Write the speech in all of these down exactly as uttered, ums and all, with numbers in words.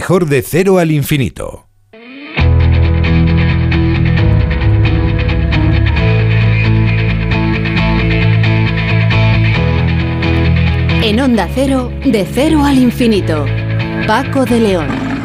mejor de Cero al Infinito. En Onda Cero, de Cero al Infinito, Paco de León.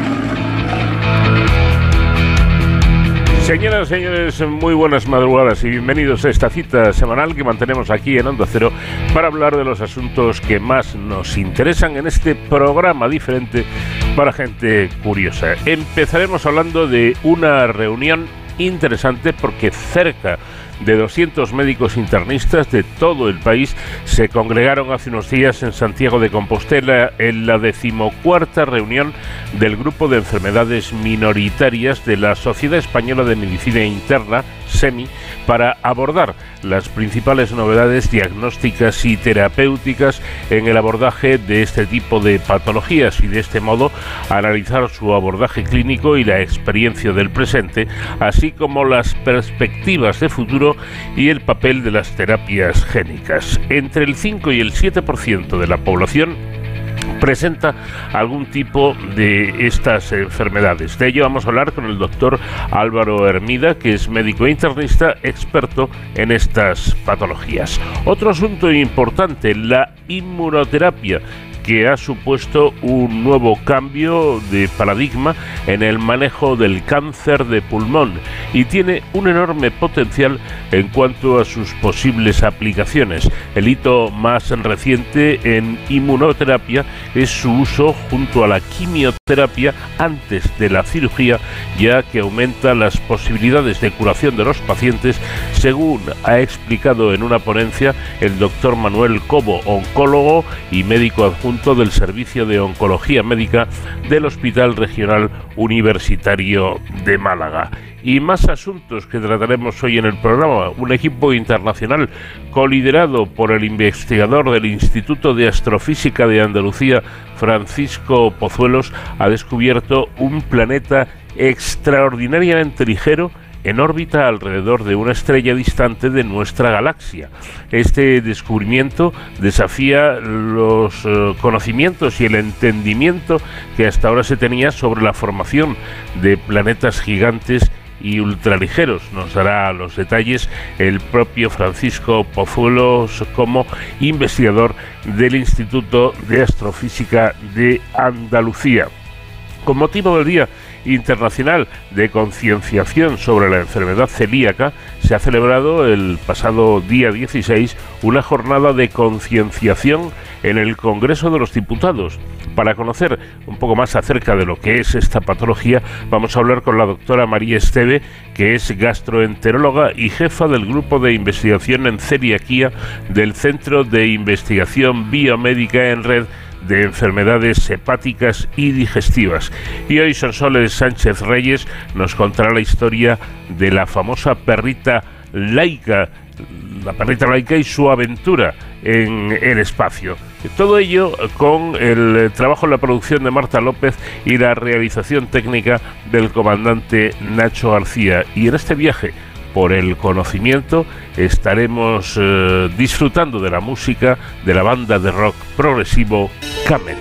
Señoras y señores, muy buenas madrugadas y bienvenidos a esta cita semanal que mantenemos aquí en Onda Cero para hablar de los asuntos que más nos interesan en este programa diferente para gente curiosa. Empezaremos hablando de una reunión interesante porque cerca de doscientos médicos internistas de todo el país se congregaron hace unos días en Santiago de Compostela en la decimocuarta reunión del Grupo de Enfermedades Minoritarias de la Sociedad Española de Medicina Interna, SEMI, para abordar las principales novedades diagnósticas y terapéuticas en el abordaje de este tipo de patologías y de este modo analizar su abordaje clínico y la experiencia del presente, así como las perspectivas de futuro y el papel de las terapias génicas. Entre el cinco y el siete por ciento de la población presenta algún tipo de estas enfermedades. De ello vamos a hablar con el doctor Álvaro Hermida, que es médico internista experto en estas patologías. Otro asunto importante, la inmunoterapia, que ha supuesto un nuevo cambio de paradigma en el manejo del cáncer de pulmón y tiene un enorme potencial en cuanto a sus posibles aplicaciones. El hito más reciente en inmunoterapia es su uso junto a la quimioterapia antes de la cirugía, ya que aumenta las posibilidades de curación de los pacientes, según ha explicado en una ponencia el doctor Manuel Cobo, oncólogo y médico adjunto del Servicio de Oncología Médica del Hospital Regional Universitario de Málaga. Y más asuntos que trataremos hoy en el programa. Un equipo internacional coliderado por el investigador del Instituto de Astrofísica de Andalucía, Francisco Pozuelos, ha descubierto un planeta extraordinariamente ligero en órbita alrededor de una estrella distante de nuestra galaxia. Este descubrimiento desafía los uh, conocimientos y el entendimiento que hasta ahora se tenía sobre la formación de planetas gigantes y ultraligeros. Nos dará los detalles el propio Francisco Pozuelos como investigador del Instituto de Astrofísica de Andalucía. Con motivo del Día Internacional de Concienciación sobre la Enfermedad Celíaca, se ha celebrado el pasado día dieciséis una jornada de concienciación en el Congreso de los Diputados. Para conocer un poco más acerca de lo que es esta patología, vamos a hablar con la doctora María Esteve, que es gastroenteróloga y jefa del Grupo de Investigación en Celiaquía del Centro de Investigación Biomédica en Red de Enfermedades Hepáticas y Digestivas. Y hoy Sonsoles Sánchez Reyes nos contará la historia de la famosa perrita laica, la perrita laica y su aventura en el espacio. Todo ello con el trabajo en la producción de Marta López y la realización técnica del comandante Nacho García. Y en este viaje por el conocimiento estaremos eh, disfrutando de la música de la banda de rock progresivo Camel.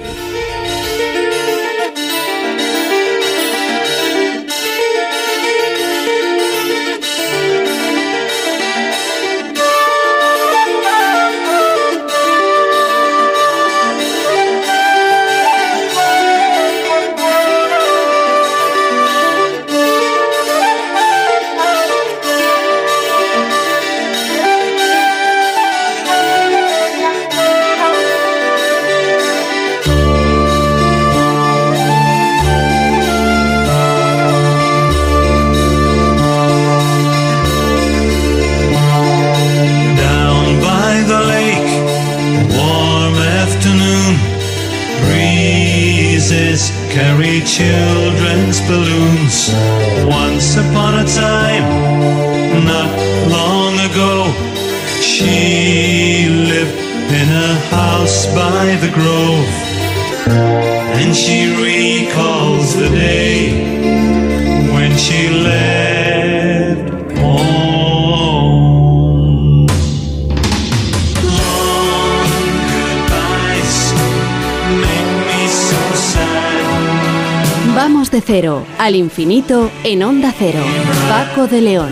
Carry children's balloons. Once upon a time, not long ago, she lived in a house by the grove, and she recalls the day when she left home. Long goodbyes make me so sad. Vamos de cero al infinito en Onda Cero. Paco de León.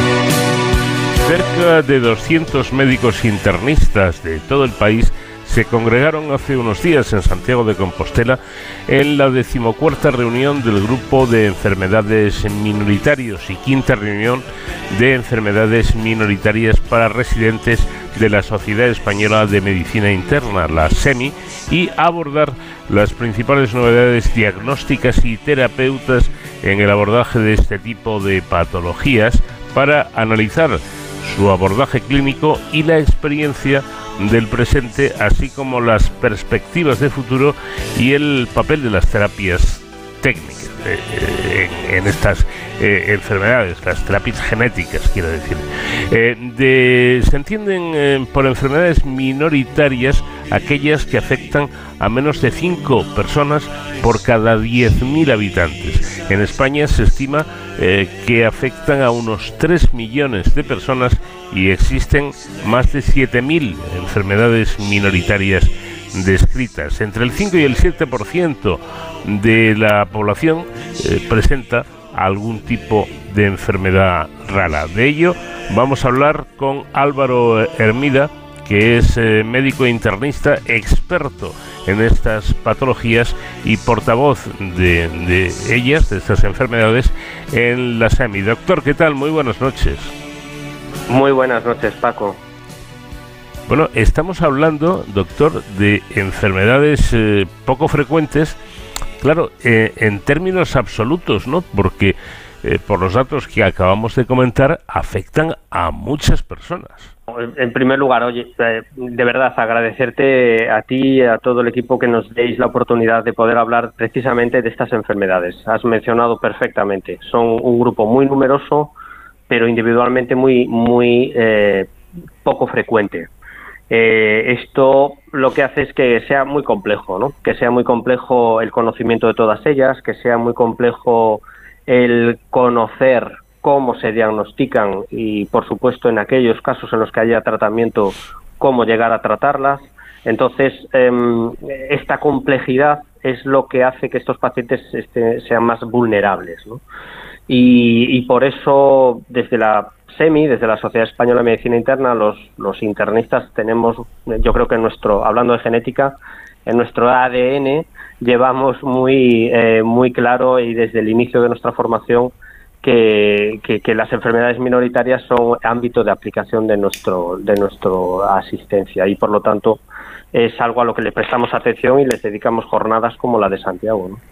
Cerca de doscientos médicos internistas de todo el país se congregaron hace unos días en Santiago de Compostela en la decimocuarta reunión del Grupo de Enfermedades Minoritarios y quinta reunión de enfermedades minoritarias para residentes de la Sociedad Española de Medicina Interna, la SEMI, y abordar las principales novedades diagnósticas y terapeutas en el abordaje de este tipo de patologías para analizar su abordaje clínico y la experiencia del presente, así como las perspectivas de futuro y el papel de las terapias técnicas eh, en, en estas eh, enfermedades, las terapias genéticas, quiero decir. Eh, de, se entienden eh, por enfermedades minoritarias aquellas que afectan a menos de cinco personas por cada diez mil habitantes. En España se estima eh, que afectan a unos tres millones de personas y existen más de siete mil enfermedades minoritarias descritas. Entre el cinco y el siete por ciento de la población eh, presenta algún tipo de enfermedad rara. De ello vamos a hablar con Álvaro Hermida, que es eh, médico internista experto en estas patologías y portavoz de, de ellas, de estas enfermedades, en la SEMI. Doctor, ¿qué tal? Muy buenas noches. Muy buenas noches, Paco. Bueno, estamos hablando, doctor, de enfermedades eh, poco frecuentes, claro, eh, en términos absolutos, ¿no? Porque eh, por los datos que acabamos de comentar, afectan a muchas personas. En primer lugar, oye, eh, de verdad agradecerte a ti y a todo el equipo que nos deis la oportunidad de poder hablar precisamente de estas enfermedades. Has mencionado perfectamente, son un grupo muy numeroso, pero individualmente muy, muy eh, poco frecuente. Eh, esto lo que hace es que sea muy complejo, ¿no? Que sea muy complejo el conocimiento de todas ellas, que sea muy complejo el conocer cómo se diagnostican y, por supuesto, en aquellos casos en los que haya tratamiento, cómo llegar a tratarlas. Entonces, eh, esta complejidad es lo que hace que estos pacientes este, sean más vulnerables, ¿no? Y, y por eso, desde la SEMI, desde la Sociedad Española de Medicina Interna, los, los internistas tenemos, yo creo que en nuestro, hablando de genética, en nuestro A D N llevamos muy, eh, muy claro y desde el inicio de nuestra formación que, que, que las enfermedades minoritarias son ámbito de aplicación de nuestro, de nuestra asistencia y por lo tanto es algo a lo que le prestamos atención y les dedicamos jornadas como la de Santiago, ¿no?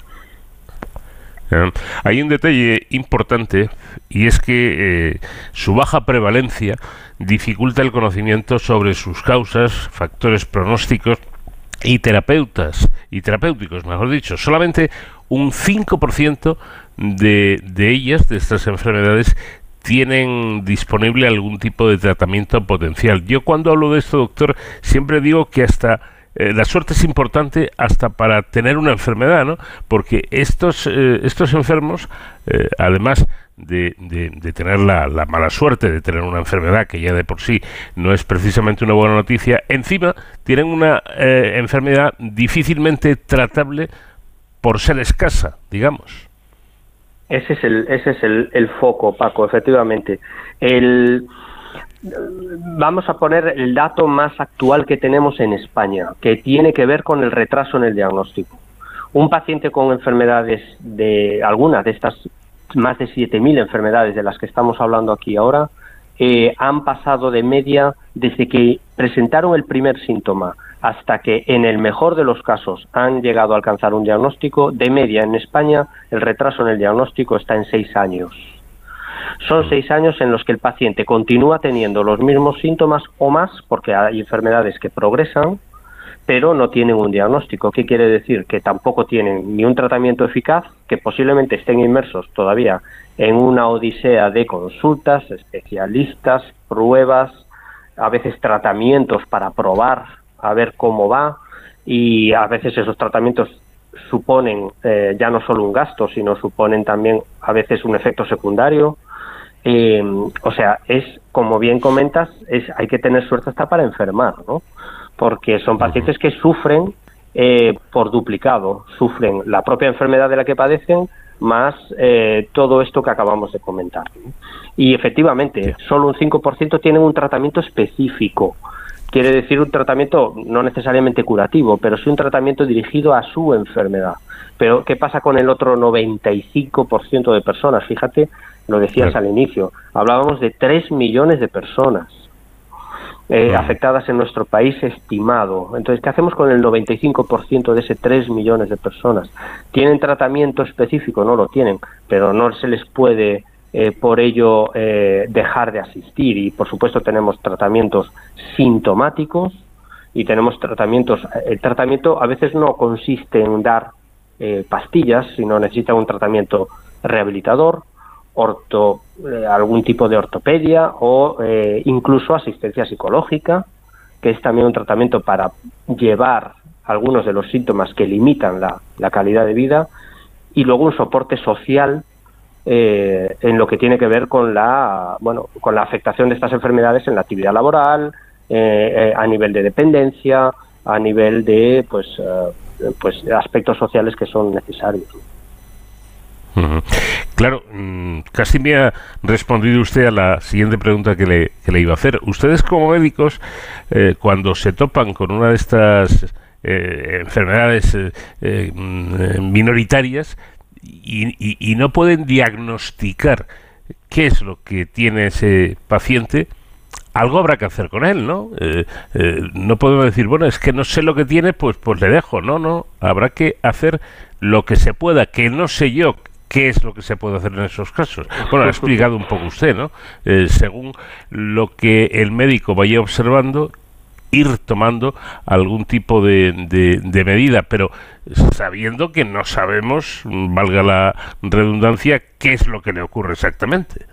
Eh, hay un detalle importante y es que eh, su baja prevalencia dificulta el conocimiento sobre sus causas, factores pronósticos y terapeutas y terapéuticos, mejor dicho. Solamente un cinco por ciento de, de ellas, de estas enfermedades, tienen disponible algún tipo de tratamiento potencial. Yo cuando hablo de esto, doctor, siempre digo que hasta Eh, la suerte es importante hasta para tener una enfermedad, ¿no? Porque estos eh, estos enfermos, eh, además de, de, de tener la, la mala suerte de tener una enfermedad que ya de por sí no es precisamente una buena noticia, encima tienen una eh, enfermedad difícilmente tratable por ser escasa, digamos. Ese es el, ese es el, el foco, Paco, efectivamente. El... Vamos a poner el dato más actual que tenemos en España, que tiene que ver con el retraso en el diagnóstico. Un paciente con enfermedades de algunas de estas más de siete mil enfermedades de las que estamos hablando aquí ahora, eh, han pasado de media desde que presentaron el primer síntoma hasta que en el mejor de los casos han llegado a alcanzar un diagnóstico, de media en España el retraso en el diagnóstico está en seis años. Son seis años en los que el paciente continúa teniendo los mismos síntomas o más, porque hay enfermedades que progresan, pero no tienen un diagnóstico. ¿Qué quiere decir? Que tampoco tienen ni un tratamiento eficaz, que posiblemente estén inmersos todavía en una odisea de consultas, especialistas, pruebas, a veces tratamientos para probar a ver cómo va, y a veces esos tratamientos suponen eh, ya no solo un gasto, sino suponen también a veces un efecto secundario. Eh, o sea, es, como bien comentas, es hay que tener suerte hasta para enfermar, ¿no? Porque son pacientes que sufren eh, por duplicado. Sufren la propia enfermedad de la que padecen, más eh, todo esto que acabamos de comentar. Y efectivamente, solo un cinco por ciento tienen un tratamiento específico. Quiere decir un tratamiento no necesariamente curativo, pero sí un tratamiento dirigido a su enfermedad. Pero ¿qué pasa con el otro noventa y cinco por ciento de personas? Fíjate, lo decías Claro. al inicio, hablábamos de tres millones de personas eh, Claro. afectadas en nuestro país estimado. Entonces, ¿qué hacemos con el noventa y cinco por ciento de ese tres millones de personas? ¿Tienen tratamiento específico? No lo tienen, pero no se les puede eh, por ello eh, dejar de asistir. Y, por supuesto, tenemos tratamientos sintomáticos y tenemos tratamientos... El tratamiento a veces no consiste en dar eh, pastillas, sino necesita un tratamiento rehabilitador, orto, eh, algún tipo de ortopedia o eh, incluso asistencia psicológica, que es también un tratamiento para llevar algunos de los síntomas que limitan la, la calidad de vida, y luego un soporte social eh, en lo que tiene que ver con la, bueno, con la afectación de estas enfermedades en la actividad laboral, eh, eh, a nivel de dependencia, a nivel de pues, eh, pues aspectos sociales que son necesarios. Uh-huh. Claro, mmm, casi me ha respondido usted a la siguiente pregunta que le, que le iba a hacer. Ustedes como médicos, eh, cuando se topan con una de estas eh, enfermedades eh, eh, minoritarias y, y, y no pueden diagnosticar qué es lo que tiene ese paciente, algo habrá que hacer con él, ¿no? Eh, eh, no podemos decir, bueno, es que no sé lo que tiene, pues, pues le dejo. No, no, habrá que hacer lo que se pueda, que no sé yo qué es lo que se puede hacer en esos casos. Bueno, ha explicado un poco usted, ¿no? Eh, según lo que el médico vaya observando, ir tomando algún tipo de, de, de medida, pero sabiendo que no sabemos, valga la redundancia, qué es lo que le ocurre exactamente.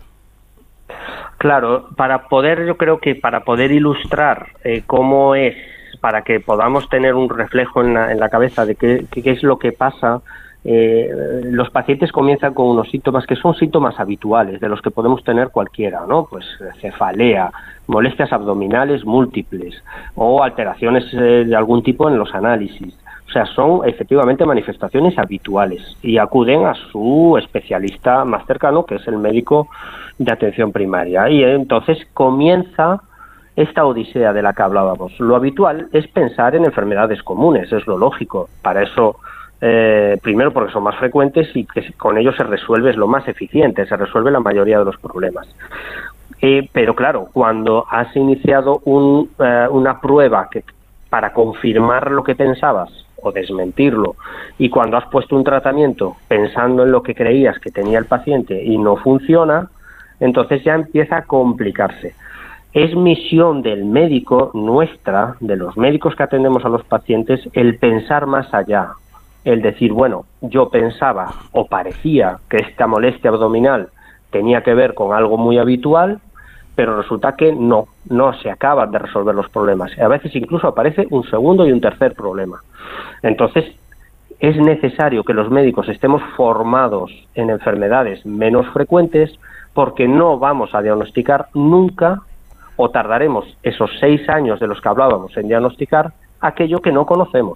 Claro, para poder, yo creo que para poder ilustrar eh, cómo es, para que podamos tener un reflejo en la, en la cabeza de qué, qué es lo que pasa, eh, los pacientes comienzan con unos síntomas que son síntomas habituales, de los que podemos tener cualquiera, ¿no? Pues cefalea, molestias abdominales múltiples o alteraciones eh, de algún tipo en los análisis. O sea, son efectivamente manifestaciones habituales y acuden a su especialista más cercano, que es el médico de atención primaria. Y entonces comienza esta odisea de la que hablábamos. Lo habitual es pensar en enfermedades comunes, es lo lógico. Para eso, eh, primero porque son más frecuentes y que con ellos se resuelve, es lo más eficiente, se resuelve la mayoría de los problemas. Eh, pero claro, cuando has iniciado un, eh, una prueba que, para confirmar lo que pensabas o desmentirlo, y cuando has puesto un tratamiento pensando en lo que creías que tenía el paciente y no funciona, entonces ya empieza a complicarse. Es misión del médico, nuestra, de los médicos que atendemos a los pacientes, el pensar más allá, el decir, bueno, yo pensaba o parecía que esta molestia abdominal tenía que ver con algo muy habitual, pero resulta que no, no se acaban de resolver los problemas. A veces incluso aparece un segundo y un tercer problema. Entonces, es necesario que los médicos estemos formados en enfermedades menos frecuentes, porque no vamos a diagnosticar nunca, o tardaremos esos seis años de los que hablábamos en diagnosticar, aquello que no conocemos.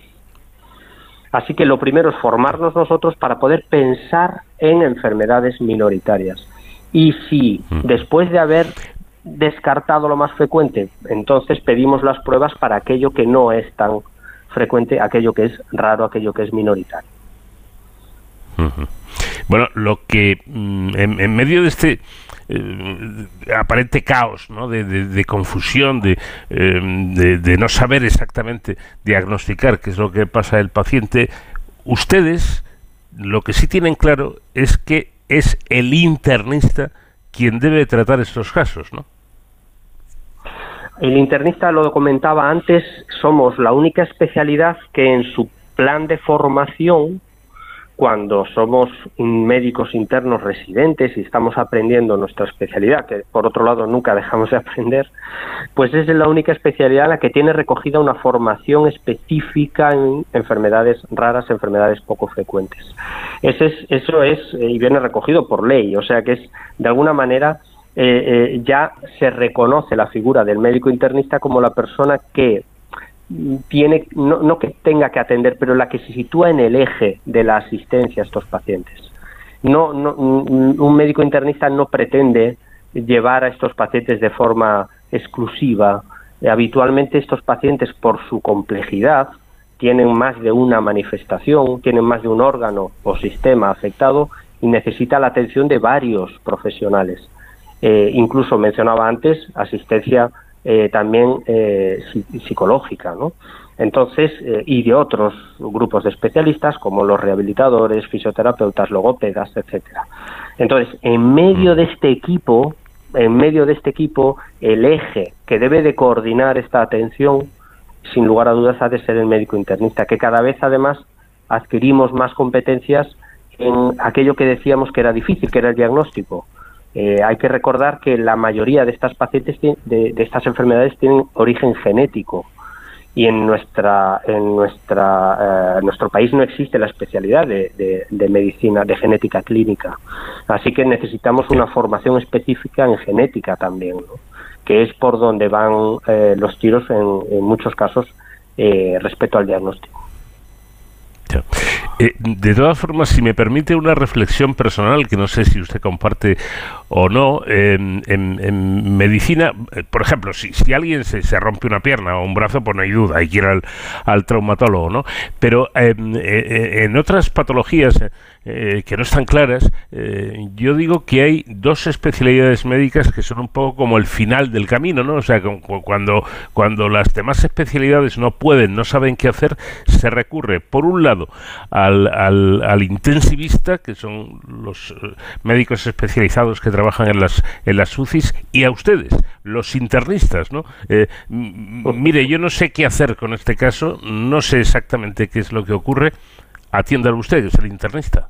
Así que lo primero es formarnos nosotros para poder pensar en enfermedades minoritarias. Y si después de haber descartado lo más frecuente, entonces pedimos las pruebas para aquello que no es tan frecuente, aquello que es raro, aquello que es minoritario. Uh-huh. Bueno, lo que mm, en, en medio de este eh, aparente caos, ¿no? de, de, de confusión, de, eh, de, de no saber exactamente diagnosticar qué es lo que pasa al paciente, ustedes lo que sí tienen claro es que es el internista quien debe tratar estos casos, ¿no? El internista, lo comentaba antes, somos la única especialidad que en su plan de formación, cuando somos médicos internos residentes y estamos aprendiendo nuestra especialidad, que por otro lado nunca dejamos de aprender, pues es la única especialidad en la que tiene recogida una formación específica en enfermedades raras, enfermedades poco frecuentes. Ese es, eso es, y viene recogido por ley, o sea que es, de alguna manera, eh, eh, ya se reconoce la figura del médico internista como la persona que tiene, no, no que tenga que atender, pero la que se sitúa en el eje de la asistencia a estos pacientes. No, no, un médico internista no pretende llevar a estos pacientes de forma exclusiva. Habitualmente estos pacientes, por su complejidad, tienen más de una manifestación, tienen más de un órgano o sistema afectado y necesita la atención de varios profesionales. Eh, incluso mencionaba antes asistencia eh, también eh, psicológica, ¿no? Entonces, eh, y de otros grupos de especialistas como los rehabilitadores, fisioterapeutas, logópedas, etcétera. Entonces, en medio de este equipo, en medio de este equipo, el eje que debe de coordinar esta atención, sin lugar a dudas, ha de ser el médico internista, que cada vez además adquirimos más competencias en aquello que decíamos que era difícil, que era el diagnóstico. Eh, hay que recordar que la mayoría de estas pacientes, de, de estas enfermedades, tienen origen genético. Y en nuestra en nuestra eh, nuestro país no existe la especialidad de, de, de medicina, de genética clínica. Así que necesitamos una formación específica en genética también, ¿no? Que es por donde van eh, los tiros en, en muchos casos eh, respecto al diagnóstico. Eh, de todas formas, si me permite una reflexión personal, que no sé si usted comparte o no, eh, en, en medicina, eh, por ejemplo, si, si alguien se, se rompe una pierna o un brazo, pues no hay duda, hay que ir al, al traumatólogo, ¿no? Pero eh, eh, en otras patologías eh, que no están claras, eh, yo digo que hay dos especialidades médicas que son un poco como el final del camino, ¿no? O sea, cuando, cuando las demás especialidades no pueden, no saben qué hacer, se recurre, por un lado, al, al, al intensivista, que son los médicos especializados que trabajan en las en las U C Is, y a ustedes, los internistas, ¿no? Eh, mire, yo no sé qué hacer con este caso, no sé exactamente qué es lo que ocurre, atiéndalo usted, que es el internista.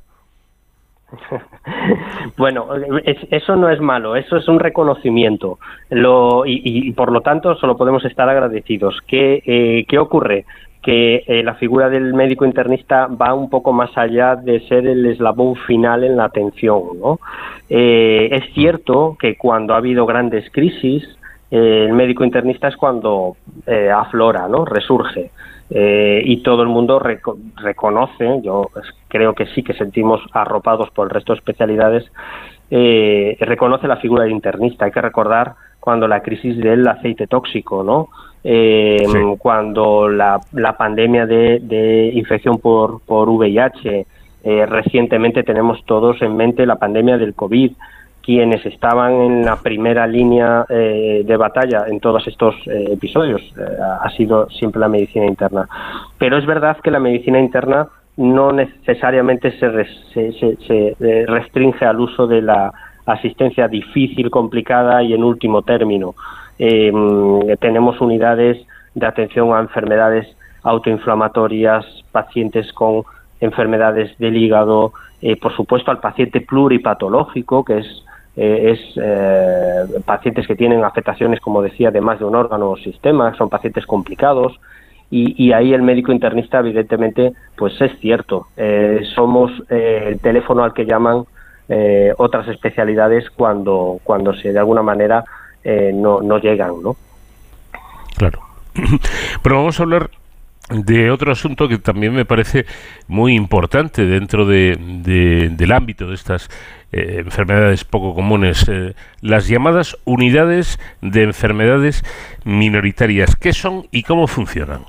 Bueno, es, eso no es malo, eso es un reconocimiento, lo, y, y por lo tanto solo podemos estar agradecidos. ¿Qué, eh, ¿qué ocurre? Que eh, la figura del médico internista va un poco más allá de ser el eslabón final en la atención, ¿no? Eh, es cierto que cuando ha habido grandes crisis, eh, el médico internista es cuando eh, aflora, ¿no? Resurge. Eh, y todo el mundo reco- reconoce, yo creo que sí que sentimos arropados por el resto de especialidades, eh, reconoce la figura del internista. Hay que recordar cuando la crisis del aceite tóxico, ¿no? Eh, sí. Cuando la, la pandemia de, de infección por, por V I H, eh, recientemente tenemos todos en mente la pandemia del COVID, quienes estaban en la primera línea eh, de batalla en todos estos eh, episodios eh, ha sido siempre la medicina interna. Pero es verdad que la medicina interna no necesariamente se, res, se, se, se restringe al uso de la asistencia difícil, complicada y en último término. Eh, tenemos unidades de atención a enfermedades autoinflamatorias, pacientes con enfermedades del hígado, eh, por supuesto al paciente pluripatológico, que es Eh, es eh, pacientes que tienen afectaciones, como decía, de más de un órgano o sistema, son pacientes complicados, y, y ahí el médico internista, evidentemente, pues es cierto, eh, somos eh, el teléfono al que llaman eh, otras especialidades cuando cuando se de alguna manera eh, no, no llegan, ¿no? Claro. Pero vamos a hablar de otro asunto que también me parece muy importante dentro de, de, del ámbito de estas eh, enfermedades poco comunes, eh, las llamadas unidades de enfermedades minoritarias. ¿Qué son y cómo funcionan?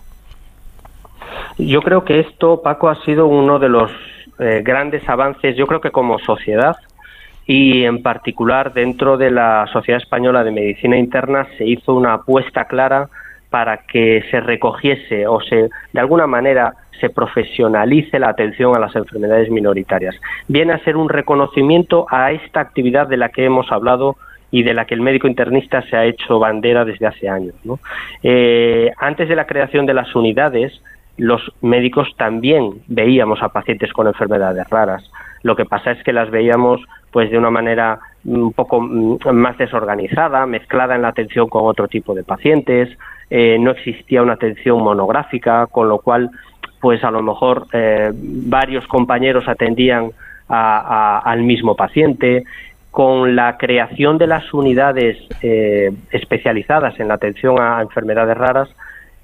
Yo creo que esto, Paco, ha sido uno de los eh, grandes avances, yo creo que como sociedad, y en particular dentro de la Sociedad Española de Medicina Interna se hizo una apuesta clara para que se recogiese o se de alguna manera se profesionalice la atención a las enfermedades minoritarias. Viene a ser un reconocimiento a esta actividad de la que hemos hablado y de la que el médico internista se ha hecho bandera desde hace años, ¿no? Eh, antes de la creación de las unidades, los médicos también veíamos a pacientes con enfermedades raras. Lo que pasa es que las veíamos pues de una manera un poco más desorganizada, mezclada en la atención con otro tipo de pacientes. Eh, no existía una atención monográfica, con lo cual pues a lo mejor eh, varios compañeros atendían a, a, al mismo paciente. Con la creación de las unidades eh, especializadas en la atención a enfermedades raras,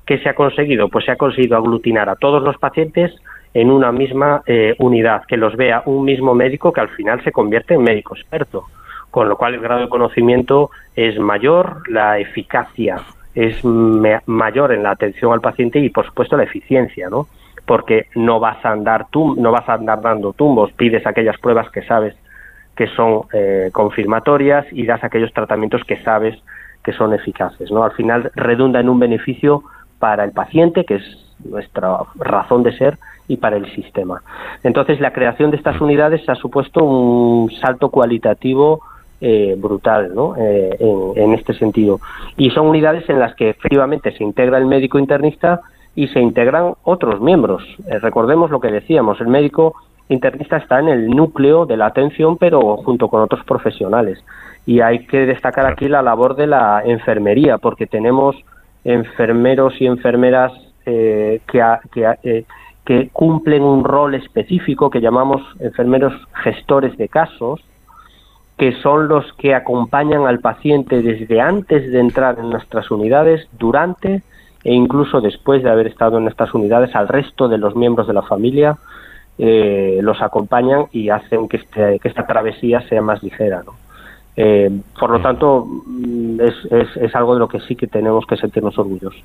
¿Qué se ha conseguido? Pues se ha conseguido aglutinar a todos los pacientes en una misma eh, unidad, que los vea un mismo médico que al final se convierte en médico experto, con lo cual el grado de conocimiento es mayor, la eficacia es me- mayor en la atención al paciente y, por supuesto, la eficiencia, ¿no? Porque no vas a andar tum- no vas a andar dando tumbos, pides aquellas pruebas que sabes que son eh, confirmatorias y das aquellos tratamientos que sabes que son eficaces, ¿no? Al final redunda en un beneficio para el paciente, que es nuestra razón de ser, y para el sistema. Entonces, la creación de estas unidades ha supuesto un salto cualitativo eh, brutal, ¿no? Eh, en, en este sentido. Y son unidades en las que efectivamente se integra el médico internista y se integran otros miembros. Eh, recordemos lo que decíamos, el médico internista está en el núcleo de la atención, pero junto con otros profesionales. Y hay que destacar aquí la labor de la enfermería, porque tenemos enfermeros y enfermeras eh, que, a, que, a, eh, que cumplen un rol específico que llamamos enfermeros gestores de casos, que son los que acompañan al paciente desde antes de entrar en nuestras unidades, durante e incluso después de haber estado en nuestras unidades. Al resto de los miembros de la familia eh, los acompañan y hacen que, este, que esta travesía sea más ligera, ¿no? Eh, por lo tanto, es, es, es algo de lo que sí que tenemos que sentirnos orgullosos.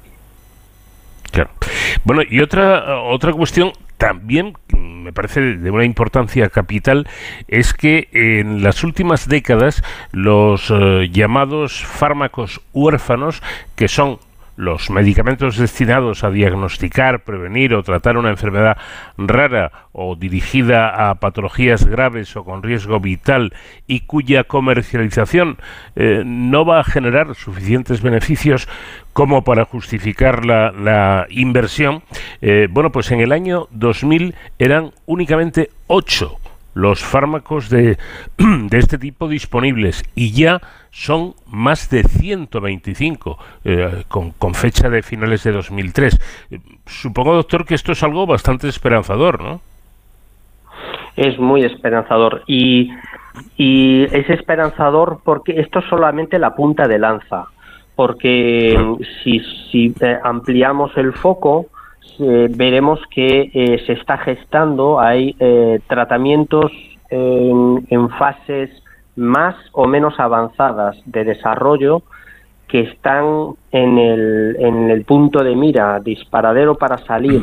Claro. Bueno, y otra otra cuestión también me parece de una importancia capital es que en las últimas décadas los eh, llamados fármacos huérfanos, que son los medicamentos destinados a diagnosticar, prevenir o tratar una enfermedad rara o dirigida a patologías graves o con riesgo vital y cuya comercialización eh, no va a generar suficientes beneficios como para justificar la, la inversión, eh, bueno, pues en el año dos mil eran únicamente ocho los fármacos de, de este tipo disponibles y ya son más de ciento veinticinco eh, con, con fecha de finales de dos mil tres. Eh, supongo, doctor, que esto es algo bastante esperanzador, ¿no? Es muy esperanzador y, y es esperanzador porque esto es solamente la punta de lanza, porque claro. si, si eh, ampliamos el foco, Eh, veremos que eh, se está gestando, hay eh, tratamientos en, en fases más o menos avanzadas de desarrollo que están en el, en el punto de mira, disparadero para salir.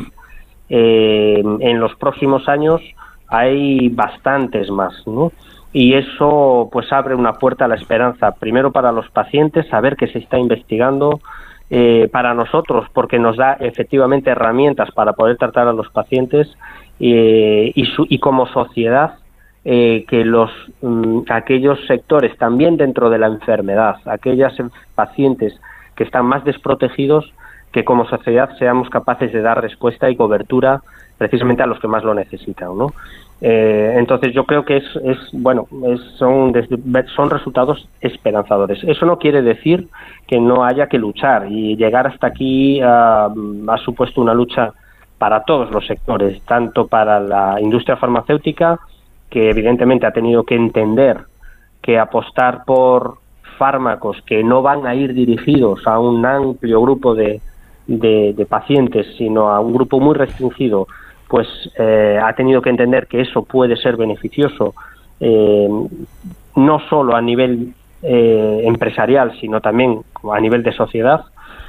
Eh, en los próximos años hay bastantes más, ¿no? Y eso pues abre una puerta a la esperanza, primero para los pacientes, saber que se está investigando, Eh, para nosotros, porque nos da efectivamente herramientas para poder tratar a los pacientes eh, y, su, y como sociedad eh, que los mm, aquellos sectores también dentro de la enfermedad, aquellos pacientes que están más desprotegidos, que como sociedad seamos capaces de dar respuesta y cobertura precisamente a los que más lo necesitan, ¿no? Eh, entonces yo creo que es, es bueno, es, son, son resultados esperanzadores. Eso no quiere decir que no haya que luchar, y llegar hasta aquí uh, ha supuesto una lucha para todos los sectores, tanto para la industria farmacéutica, que evidentemente ha tenido que entender que apostar por fármacos que no van a ir dirigidos a un amplio grupo de, de, de pacientes, sino a un grupo muy restringido, pues eh, ha tenido que entender que eso puede ser beneficioso eh, no solo a nivel eh, empresarial, sino también a nivel de sociedad.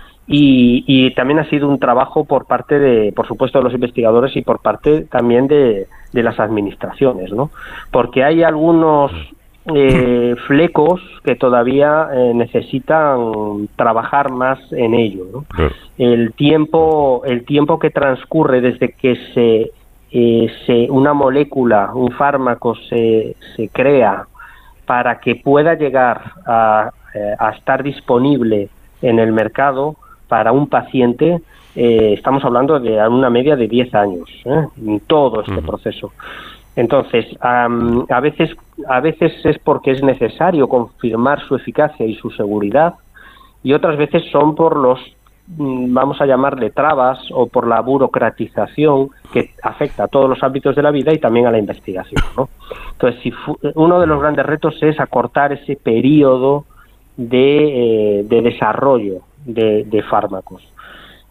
Y, y también ha sido un trabajo por parte de, por supuesto, de los investigadores y por parte también de, de las administraciones, ¿no? Porque hay algunos eh, flecos que todavía eh, necesitan trabajar más en ello, ¿no? Claro. El tiempo, el tiempo que transcurre desde que se, eh, se una molécula, un fármaco se, se crea para que pueda llegar a, a estar disponible en el mercado para un paciente, eh, estamos hablando de una media de diez años, ¿eh? En todo este uh-huh. proceso. Entonces, um, a veces a veces es porque es necesario confirmar su eficacia y su seguridad, y otras veces son por los, vamos a llamarle, trabas o por la burocratización que afecta a todos los ámbitos de la vida y también a la investigación, ¿no? Entonces, si fu- uno de los grandes retos es acortar ese periodo de, eh, de desarrollo de, de fármacos.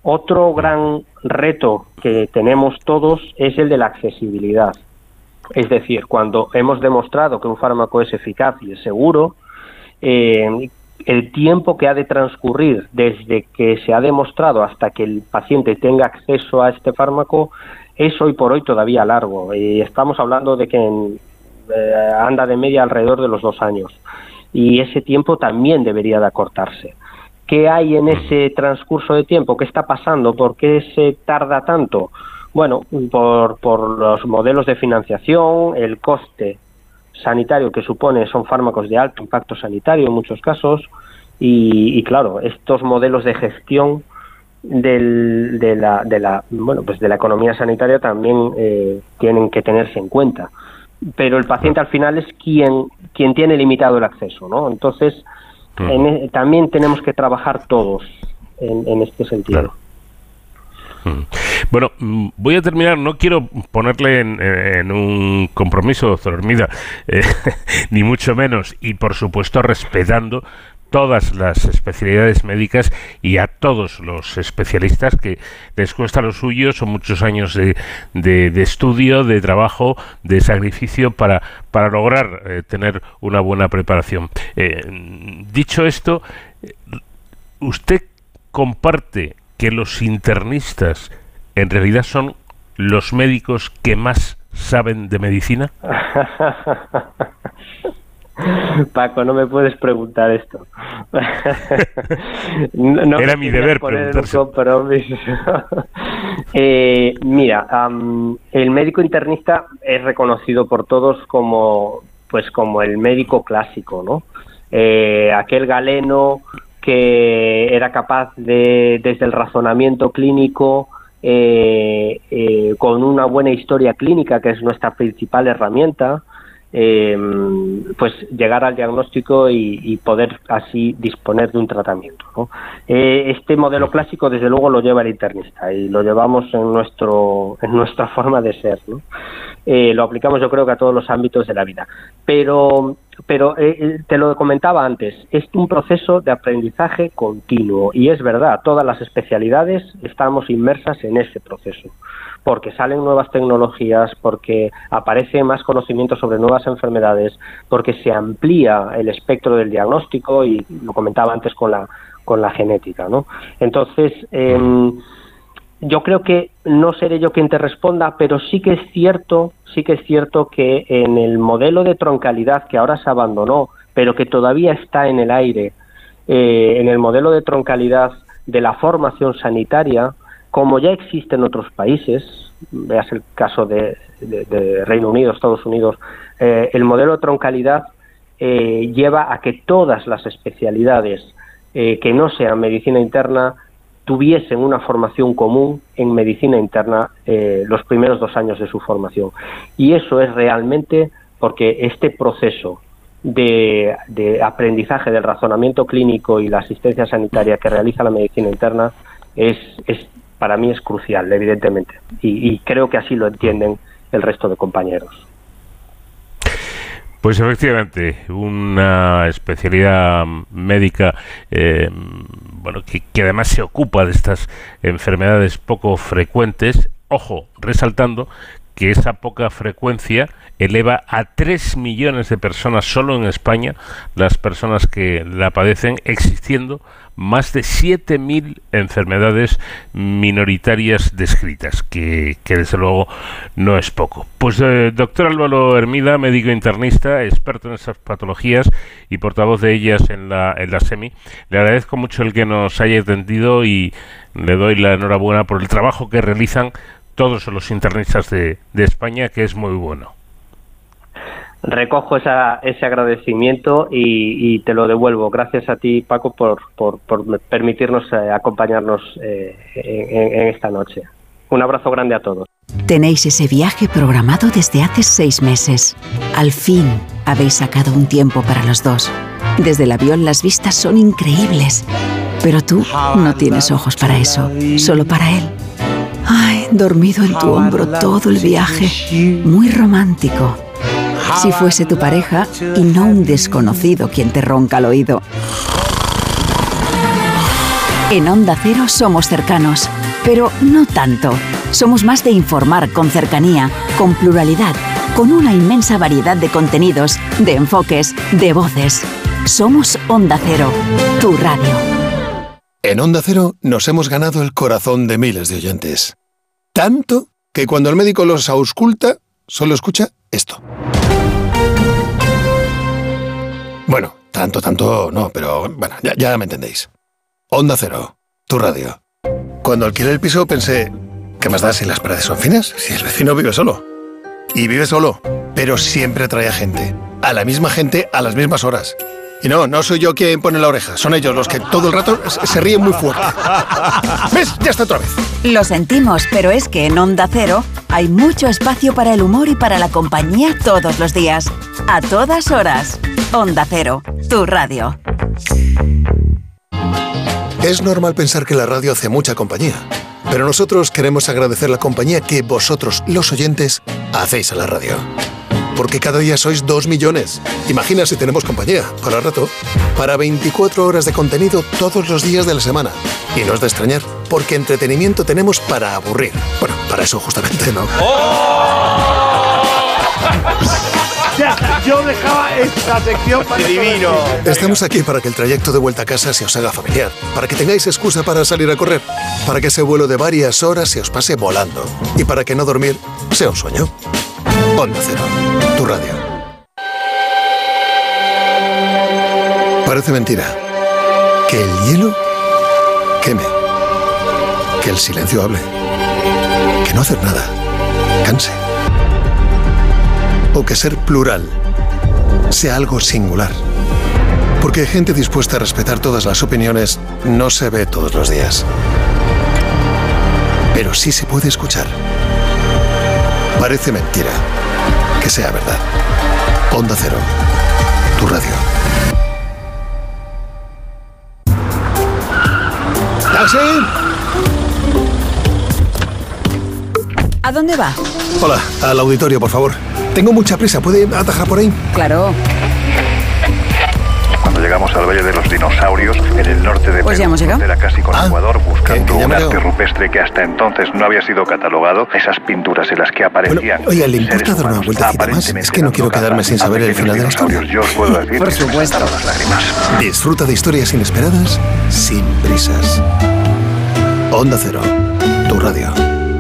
Otro gran reto que tenemos todos es el de la accesibilidad. Es decir, cuando hemos demostrado que un fármaco es eficaz y es seguro, eh, el tiempo que ha de transcurrir desde que se ha demostrado hasta que el paciente tenga acceso a este fármaco es hoy por hoy todavía largo. Y estamos hablando de que en, eh, anda de media alrededor de los dos años. Y ese tiempo también debería de acortarse. ¿Qué hay en ese transcurso de tiempo? ¿Qué está pasando? ¿Por qué se tarda tanto? Bueno, por, por los modelos de financiación, el coste sanitario que supone son fármacos de alto impacto sanitario en muchos casos y, y claro, estos modelos de gestión del, de la de la bueno pues de la economía sanitaria también eh, tienen que tenerse en cuenta, pero el paciente al final es quien quien tiene limitado el acceso, ¿no? Entonces en, también tenemos que trabajar todos en, en este sentido. Claro. Bueno, voy a terminar, no quiero ponerle en, en un compromiso, doctor Hermida, eh, ni mucho menos, y por supuesto respetando todas las especialidades médicas y a todos los especialistas que les cuesta lo suyo, son muchos años de, de, de estudio, de trabajo, de sacrificio para, para lograr eh, tener una buena preparación. Eh, dicho esto, ¿usted comparte que los internistas en realidad son los médicos que más saben de medicina? Paco, no me puedes preguntar esto. no, no Era mi deber preguntarse. eh, mira, um, el médico internista es reconocido por todos como, pues, como el médico clásico, ¿no? Eh, aquel galeno que era capaz de, desde el razonamiento clínico, eh, eh, con una buena historia clínica, que es nuestra principal herramienta, eh, pues llegar al diagnóstico y, y poder así disponer de un tratamiento, ¿no? Eh, este modelo clásico, desde luego, lo lleva el internista y lo llevamos en nuestro en nuestra forma de ser, ¿no? Eh, lo aplicamos, yo creo, que a todos los ámbitos de la vida. Pero, pero eh, te lo comentaba antes, es un proceso de aprendizaje continuo y es verdad, todas las especialidades estamos inmersas en ese proceso, porque salen nuevas tecnologías, porque aparece más conocimiento sobre nuevas enfermedades, porque se amplía el espectro del diagnóstico y lo comentaba antes con la con la genética, ¿no? Entonces, eh, yo creo que no seré yo quien te responda, pero sí que es cierto, sí que es cierto que en el modelo de troncalidad que ahora se abandonó, pero que todavía está en el aire, eh, en el modelo de troncalidad de la formación sanitaria, como ya existe en otros países, veas el caso de, de, de Reino Unido, Estados Unidos, eh, el modelo de troncalidad eh, lleva a que todas las especialidades eh, que no sean medicina interna tuviesen una formación común en medicina interna eh, los primeros dos años de su formación. Y eso es realmente porque este proceso de, de aprendizaje del razonamiento clínico y la asistencia sanitaria que realiza la medicina interna es, es para mí es crucial, evidentemente. Y, y creo que así lo entienden el resto de compañeros. Pues efectivamente, una especialidad médica eh, bueno, que, que además se ocupa de estas enfermedades poco frecuentes, ojo, resaltando que esa poca frecuencia eleva a tres millones de personas solo en España las personas que la padecen, existiendo más de siete mil enfermedades minoritarias descritas, que, que desde luego no es poco. Pues eh, doctor Álvaro Hermida, médico internista, experto en estas patologías y portavoz de ellas en la, en la SEMI, le agradezco mucho el que nos haya atendido y le doy la enhorabuena por el trabajo que realizan todos los internistas de, de España, que es muy bueno. Recojo esa, ese agradecimiento y, y te lo devuelvo. Gracias a ti, Paco, por, por, por permitirnos eh, acompañarnos eh, en, en esta noche. Un abrazo grande a todos. Tenéis ese viaje programado desde hace seis meses. Al fin habéis sacado un tiempo para los dos. Desde el avión las vistas son increíbles, pero tú no tienes ojos para eso, solo para él. Ay, dormido en tu hombro todo el viaje. Muy romántico. Si fuese tu pareja y no un desconocido quien te ronca al oído. En Onda Cero somos cercanos, pero no tanto. Somos más de informar con cercanía, con pluralidad, con una inmensa variedad de contenidos, de enfoques, de voces. Somos Onda Cero, tu radio. En Onda Cero nos hemos ganado el corazón de miles de oyentes. Tanto que cuando el médico los ausculta, solo escucha esto. Bueno, tanto, tanto no, pero bueno, ya, ya me entendéis. Onda Cero, tu radio. Cuando alquilé el piso pensé, ¿qué más da si las paredes son finas? Si el vecino vive solo. Y vive solo, pero siempre trae a gente. A la misma gente, a las mismas horas. Y no, no soy yo quien pone la oreja. Son ellos los que todo el rato se ríen muy fuerte. ¿Ves? Ya está otra vez. Lo sentimos, pero es que en Onda Cero hay mucho espacio para el humor y para la compañía todos los días. A todas horas. Onda Cero, tu radio. Es normal pensar que la radio hace mucha compañía, pero nosotros queremos agradecer la compañía que vosotros, los oyentes, hacéis a la radio. Porque cada día sois dos millones. Imagina si tenemos compañía, para rato, para veinticuatro horas de contenido todos los días de la semana. Y no es de extrañar, porque entretenimiento tenemos para aburrir. Bueno, para eso justamente, ¿no? ¡Oh! Ya, yo dejaba esta sección para divino. Estamos aquí para que el trayecto de vuelta a casa se os haga familiar, para que tengáis excusa para salir a correr, para que ese vuelo de varias horas se os pase volando y para que no dormir sea un sueño. Onda Cero, tu radio. Parece mentira que el hielo queme, que el silencio hable, que no hacer nada canse, o que ser plural sea algo singular. Porque gente dispuesta a respetar todas las opiniones no se ve todos los días. Pero sí se puede escuchar. Parece mentira que sea verdad. Onda Cero, tu radio. ¡Taxi! ¿A dónde va? Hola, al auditorio, por favor. Tengo mucha prisa, ¿puede atajar por ahí? Claro. Cuando llegamos al Valle de los Dinosaurios, en el norte de Pues ya Perú, hemos llegado. frontera casi con Ah, Ecuador, buscando que- que ya un me arte veo. rupestre que hasta entonces no había sido catalogado, esas pinturas en las que aparecían. Bueno, oiga, ¿le importa seres dar una humanos vueltecita más? aparentemente Es que no quiero dando quedarme caza sin a saber el pequeños final de la historia. dinosaurios. Yo os puedo decir Por que se me supuesto. saltaron las lágrimas. Disfruta de historias inesperadas sin prisas. Onda Cero, tu radio.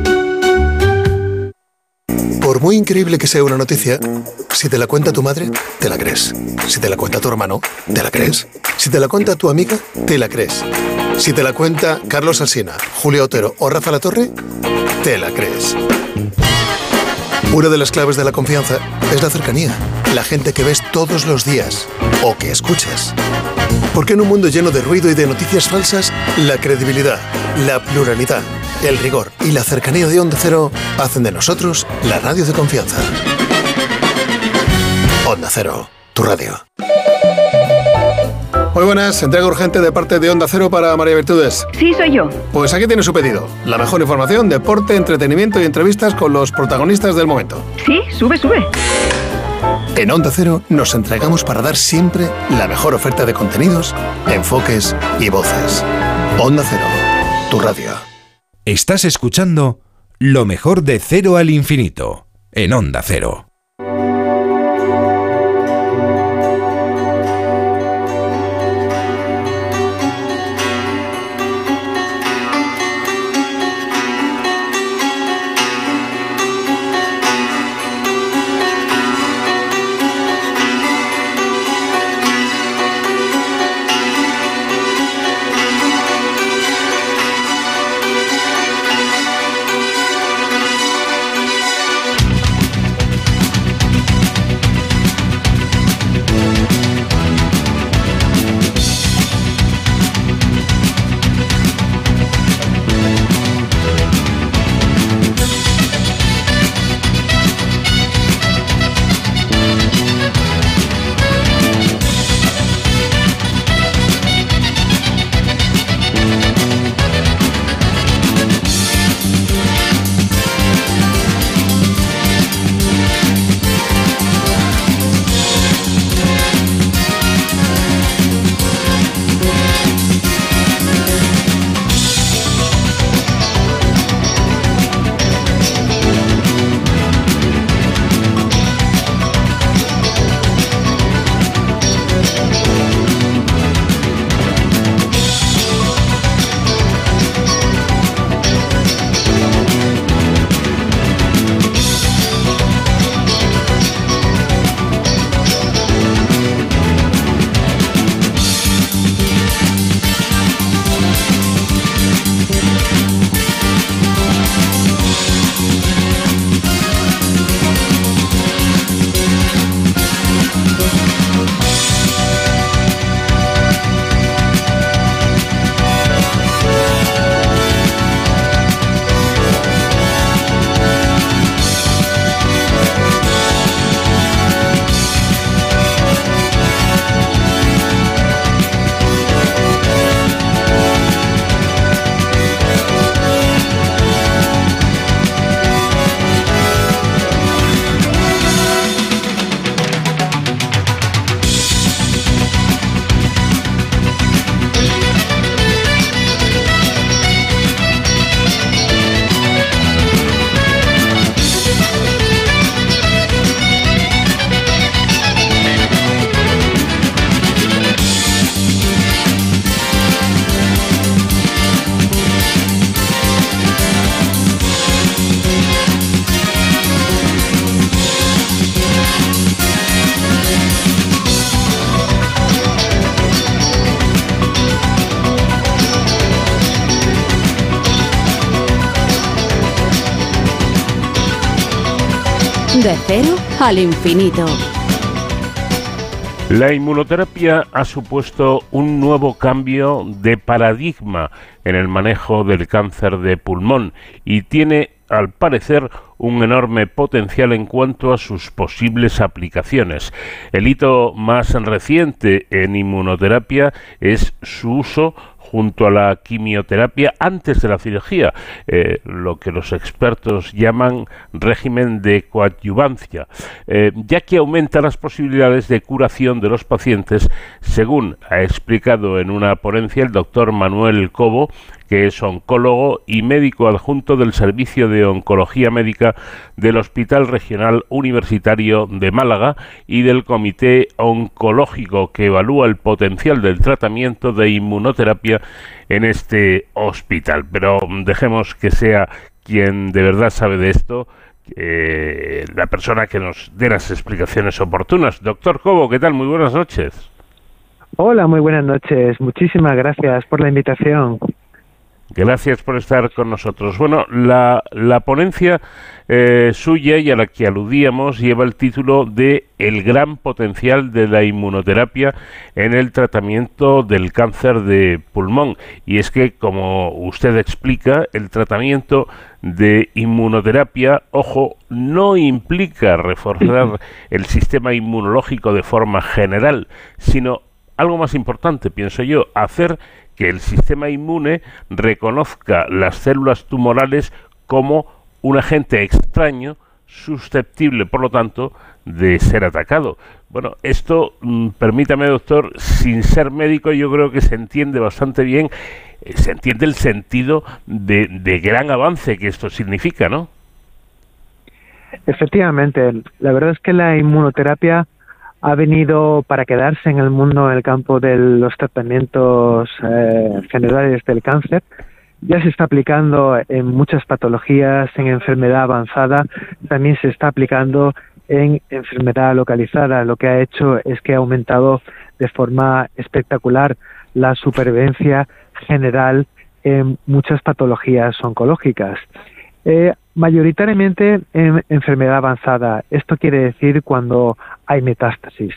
Por muy increíble que sea una noticia, si te la cuenta tu madre, te la crees. Si te la cuenta tu hermano, te la crees. Si te la cuenta tu amiga, te la crees. Si te la cuenta Carlos Alsina, Julio Otero o Rafa Latorre, te la crees. Una de las claves de la confianza es la cercanía, la gente que ves todos los días o que escuchas. Porque en un mundo lleno de ruido y de noticias falsas, la credibilidad, la pluralidad, el rigor y la cercanía de Onda Cero hacen de nosotros la radio de confianza. Onda Cero, tu radio. Muy buenas, entrega urgente de parte de Onda Cero para María Virtudes. Sí, soy yo. Pues aquí tiene su pedido. La mejor información, deporte, entretenimiento y entrevistas con los protagonistas del momento. Sí, sube, sube. En Onda Cero nos entregamos para dar siempre la mejor oferta de contenidos, enfoques y voces. Onda Cero, tu radio. Estás escuchando lo mejor de Cero al Infinito en Onda Cero. De cero al infinito. La inmunoterapia ha supuesto un nuevo cambio de paradigma en el manejo del cáncer de pulmón y tiene, al parecer, un enorme potencial en cuanto a sus posibles aplicaciones. El hito más reciente en inmunoterapia es su uso junto a la quimioterapia antes de la cirugía, eh, lo que los expertos llaman régimen de coadyuvancia, eh, ya que aumenta las posibilidades de curación de los pacientes, según ha explicado en una ponencia el doctor Manuel Cobo, que es oncólogo y médico adjunto del Servicio de Oncología Médica del Hospital Regional Universitario de Málaga y del Comité Oncológico, que evalúa el potencial del tratamiento de inmunoterapia en este hospital. Pero dejemos que sea quien de verdad sabe de esto, eh, la persona que nos dé las explicaciones oportunas. Doctor Cobo, ¿qué tal? Muy buenas noches. Hola, muy buenas noches. Muchísimas gracias por la invitación. Gracias por estar con nosotros. Bueno, la, la ponencia eh, suya y a la que aludíamos lleva el título de El gran potencial de la inmunoterapia en el tratamiento del cáncer de pulmón. Y es que, como usted explica, el tratamiento de inmunoterapia, ojo, no implica reforzar el sistema inmunológico de forma general, sino algo más importante, pienso yo, hacer que el sistema inmune reconozca las células tumorales como un agente extraño, susceptible, por lo tanto, de ser atacado. Bueno, esto, mmm, permítame, doctor, sin ser médico, yo creo que se entiende bastante bien, eh, se entiende el sentido de, de gran avance que esto significa, ¿no? Efectivamente, la verdad es que la inmunoterapia ha venido para quedarse en el mundo, en el campo de los tratamientos eh, generales del cáncer. Ya se está aplicando en muchas patologías, en enfermedad avanzada, también se está aplicando en enfermedad localizada. Lo que ha hecho es que ha aumentado de forma espectacular la supervivencia general en muchas patologías oncológicas. Eh, mayoritariamente en enfermedad avanzada. Esto quiere decir cuando hay metástasis.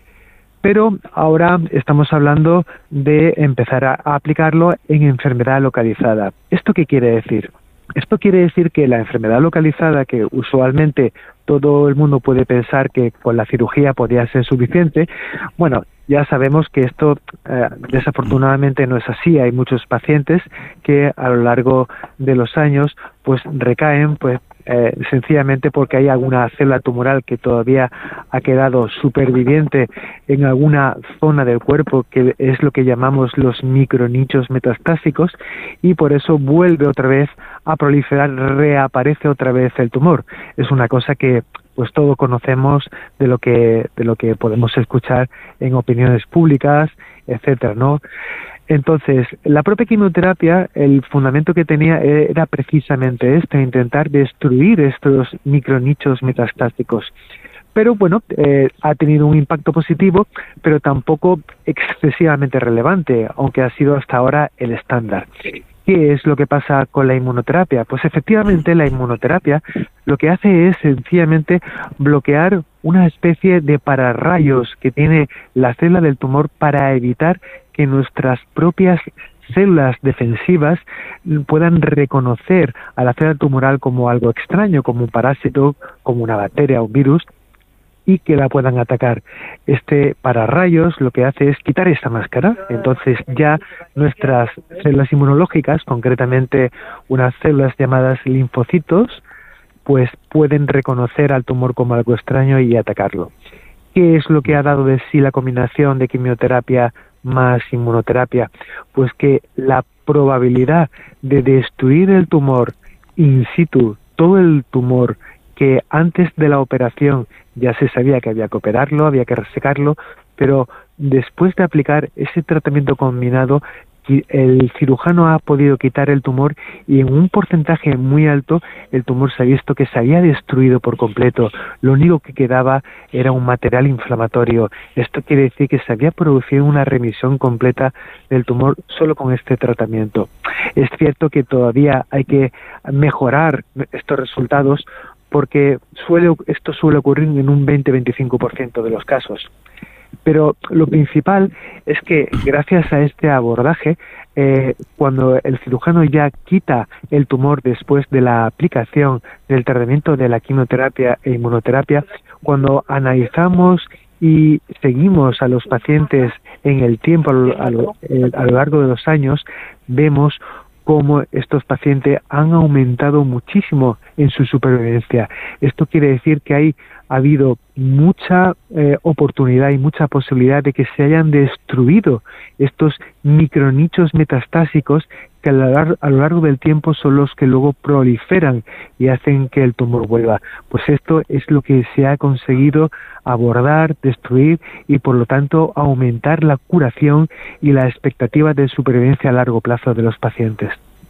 Pero ahora estamos hablando de empezar a, a aplicarlo en enfermedad localizada. ¿Esto qué quiere decir? Esto quiere decir que la enfermedad localizada, que usualmente todo el mundo puede pensar que con la cirugía podría ser suficiente, bueno, ya sabemos que esto eh, desafortunadamente no es así. Hay muchos pacientes que a lo largo de los años pues recaen pues eh, sencillamente porque hay alguna célula tumoral que todavía ha quedado superviviente en alguna zona del cuerpo, que es lo que llamamos los micronichos metastásicos, y por eso vuelve otra vez a proliferar, reaparece otra vez el tumor. Es una cosa que pues todos conocemos de lo que de lo que podemos escuchar en opiniones públicas, etcétera, ¿no? Entonces, la propia quimioterapia, el fundamento que tenía era precisamente esto, intentar destruir estos micronichos metastásicos. Pero bueno, eh, ha tenido un impacto positivo, pero tampoco excesivamente relevante, aunque ha sido hasta ahora el estándar. ¿Qué es lo que pasa con la inmunoterapia? Pues efectivamente la inmunoterapia lo que hace es sencillamente bloquear una especie de pararrayos que tiene la célula del tumor para evitar que nuestras propias células defensivas puedan reconocer a la célula tumoral como algo extraño, como un parásito, como una bacteria o un virus, y que la puedan atacar. Este pararrayos lo que hace es quitar esta máscara. Entonces ya nuestras células inmunológicas, concretamente unas células llamadas linfocitos, pues pueden reconocer al tumor como algo extraño y atacarlo. ¿Qué es lo que ha dado de sí la combinación de quimioterapia más inmunoterapia? Pues que la probabilidad de destruir el tumor in situ, todo el tumor que antes de la operación ya se sabía que había que operarlo, había que resecarlo, pero después de aplicar ese tratamiento combinado, el cirujano ha podido quitar el tumor y en un porcentaje muy alto el tumor se ha visto que se había destruido por completo. Lo único que quedaba era un material inflamatorio. Esto quiere decir que se había producido una remisión completa del tumor solo con este tratamiento. Es cierto que todavía hay que mejorar estos resultados porque suele, esto suele ocurrir en un veinte a veinticinco por ciento de los casos. Pero lo principal es que gracias a este abordaje, eh, cuando el cirujano ya quita el tumor después de la aplicación del tratamiento de la quimioterapia e inmunoterapia, cuando analizamos y seguimos a los pacientes en el tiempo, a lo, a lo, a lo largo de los años, vemos cómo estos pacientes han aumentado muchísimo en su supervivencia. Esto quiere decir que hay ha habido mucha eh, oportunidad y mucha posibilidad de que se hayan destruido estos micronichos metastásicos que a lo, largo, a lo largo del tiempo son los que luego proliferan y hacen que el tumor vuelva. Pues esto es lo que se ha conseguido abordar, destruir y por lo tanto aumentar la curación y la expectativa de supervivencia a largo plazo de los pacientes.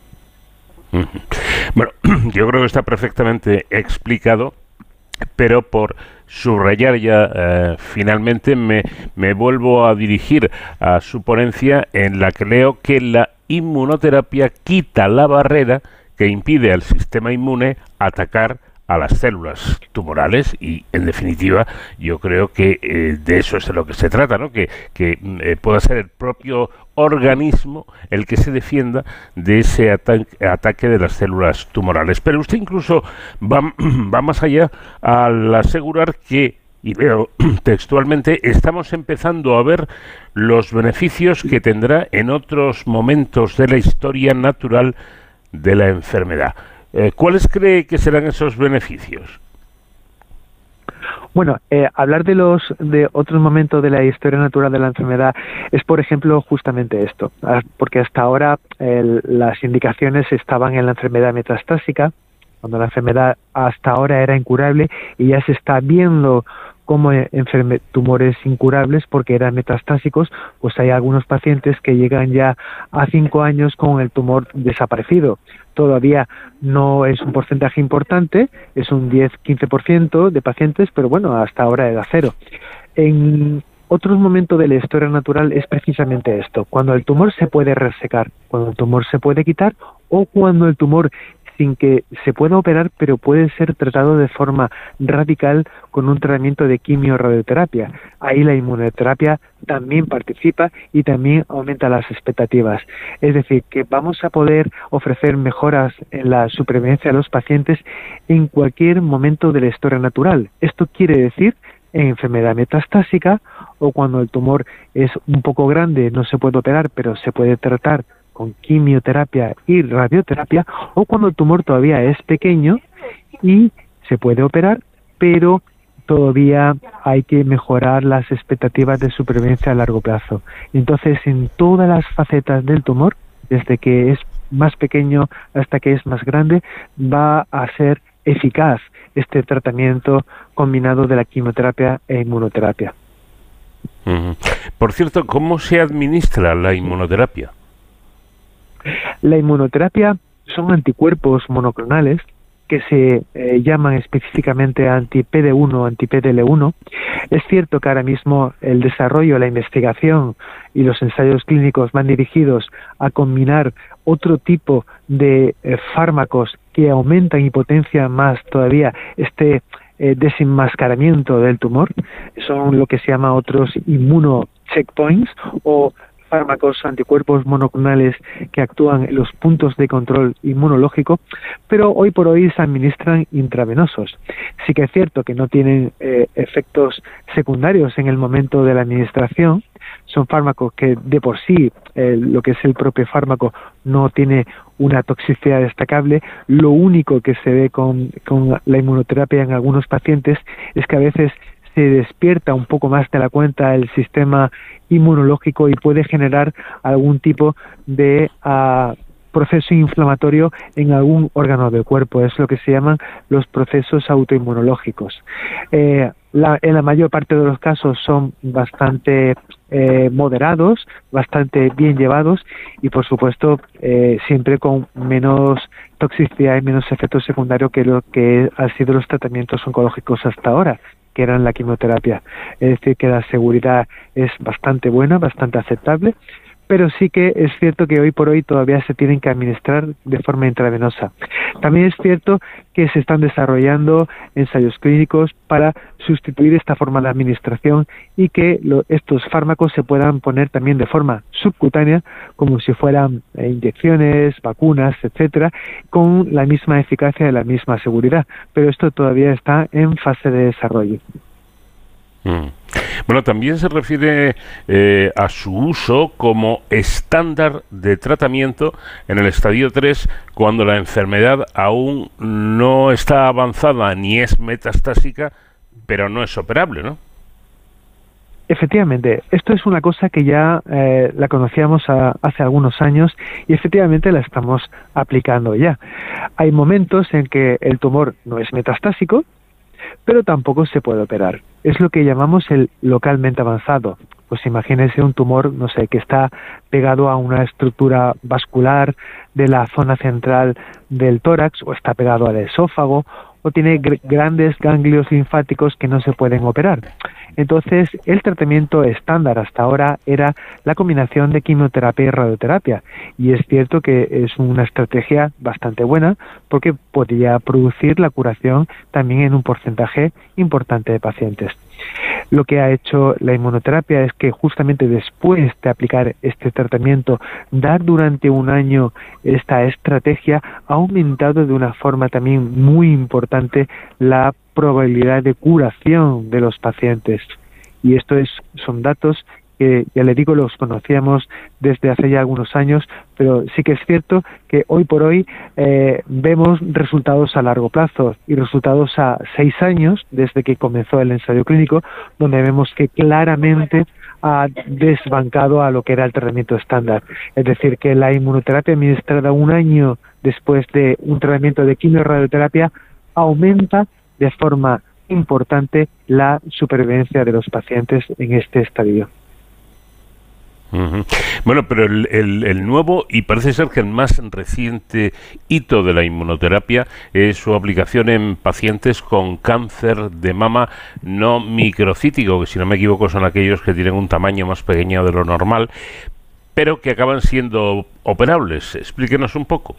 Bueno, yo creo que está perfectamente explicado, pero por subrayar ya eh, finalmente me, me vuelvo a dirigir a su ponencia, en la que leo que la inmunoterapia quita la barrera que impide al sistema inmune atacar a las células tumorales y, en definitiva, yo creo que eh, de eso es de lo que se trata, ¿no? Que, que eh, pueda ser el propio organismo el que se defienda de ese ata ataque de las células tumorales. Pero usted incluso va, va más allá al asegurar que, y veo textualmente, estamos empezando a ver los beneficios que tendrá en otros momentos de la historia natural de la enfermedad. Eh, ¿Cuáles cree que serán esos beneficios? Bueno, eh, hablar de los de otros momentos de la historia natural de la enfermedad es, por ejemplo, justamente esto, porque hasta ahora el, las indicaciones estaban en la enfermedad metastásica, cuando la enfermedad hasta ahora era incurable, y ya se está viendo como enferme, tumores incurables porque eran metastásicos, pues hay algunos pacientes que llegan ya a cinco años con el tumor desaparecido. Todavía no es un porcentaje importante, es un diez a quince por ciento de pacientes, pero bueno, hasta ahora era cero. En otro momento de la historia natural es precisamente esto, cuando el tumor se puede resecar, cuando el tumor se puede quitar o cuando el tumor, sin que se pueda operar, pero puede ser tratado de forma radical con un tratamiento de quimio-radioterapia. Ahí la inmunoterapia también participa y también aumenta las expectativas. Es decir, que vamos a poder ofrecer mejoras en la supervivencia de los pacientes en cualquier momento de la historia natural. Esto quiere decir en enfermedad metastásica o cuando el tumor es un poco grande, no se puede operar, pero se puede tratar con quimioterapia y radioterapia, o cuando el tumor todavía es pequeño y se puede operar, pero todavía hay que mejorar las expectativas de supervivencia a largo plazo. Entonces, en todas las facetas del tumor, desde que es más pequeño hasta que es más grande, va a ser eficaz este tratamiento combinado de la quimioterapia e inmunoterapia. Uh-huh. Por cierto, ¿cómo se administra la inmunoterapia? La inmunoterapia son anticuerpos monoclonales que se eh, llaman específicamente anti-P D uno o anti-P D L uno. Es cierto que ahora mismo el desarrollo, la investigación y los ensayos clínicos van dirigidos a combinar otro tipo de eh, fármacos que aumentan y potencian más todavía este eh, desenmascaramiento del tumor. Son lo que se llama otros inmunocheckpoints o fármacos anticuerpos monoclonales que actúan en los puntos de control inmunológico, pero hoy por hoy se administran intravenosos. Sí que es cierto que no tienen eh, efectos secundarios en el momento de la administración, son fármacos que de por sí, eh, lo que es el propio fármaco, no tiene una toxicidad destacable. Lo único que se ve con, con la inmunoterapia en algunos pacientes es que a veces se despierta un poco más de la cuenta el sistema inmunológico y puede generar algún tipo de uh, proceso inflamatorio en algún órgano del cuerpo. Es lo que se llaman los procesos autoinmunológicos. Eh, la, en la mayor parte de los casos son bastante eh, moderados, bastante bien llevados y, por supuesto, eh, siempre con menos toxicidad y menos efectos secundarios que lo que han sido los tratamientos oncológicos hasta ahora, que eran la quimioterapia. Es decir, que la seguridad es bastante buena, bastante aceptable, pero sí que es cierto que hoy por hoy todavía se tienen que administrar de forma intravenosa. También es cierto que se están desarrollando ensayos clínicos para sustituir esta forma de administración y que lo, estos fármacos se puedan poner también de forma subcutánea, como si fueran eh, inyecciones, vacunas, etcétera, con la misma eficacia y la misma seguridad. Pero esto todavía está en fase de desarrollo. Mm. Bueno, también se refiere eh, a su uso como estándar de tratamiento en el estadio tres cuando la enfermedad aún no está avanzada ni es metastásica, pero no es operable, ¿no? Efectivamente, esto es una cosa que ya eh, la conocíamos a, hace algunos años y efectivamente la estamos aplicando ya. Hay momentos en que el tumor no es metastásico, pero tampoco se puede operar. Es lo que llamamos el localmente avanzado. Pues imagínense un tumor, no sé, que está pegado a una estructura vascular de la zona central del tórax, o está pegado al esófago, o tiene gr- grandes ganglios linfáticos que no se pueden operar. Entonces, el tratamiento estándar hasta ahora era la combinación de quimioterapia y radioterapia. Y es cierto que es una estrategia bastante buena porque podría producir la curación también en un porcentaje importante de pacientes. Lo que ha hecho la inmunoterapia es que justamente después de aplicar este tratamiento, dar durante un año esta estrategia ha aumentado de una forma también muy importante la probabilidad de curación de los pacientes. Y esto es, son datos que, ya le digo, los conocíamos desde hace ya algunos años, pero sí que es cierto que hoy por hoy eh, vemos resultados a largo plazo y resultados a seis años desde que comenzó el ensayo clínico, donde vemos que claramente ha desbancado a lo que era el tratamiento estándar. Es decir, que la inmunoterapia administrada un año después de un tratamiento de quimio-radioterapia aumenta de forma importante la supervivencia de los pacientes en este estadio. Uh-huh. Bueno, pero el, el, el nuevo y parece ser que el más reciente hito de la inmunoterapia es su aplicación en pacientes con cáncer de mama no microcítico, que si no me equivoco son aquellos que tienen un tamaño más pequeño de lo normal, pero que acaban siendo operables. Explíquenos un poco.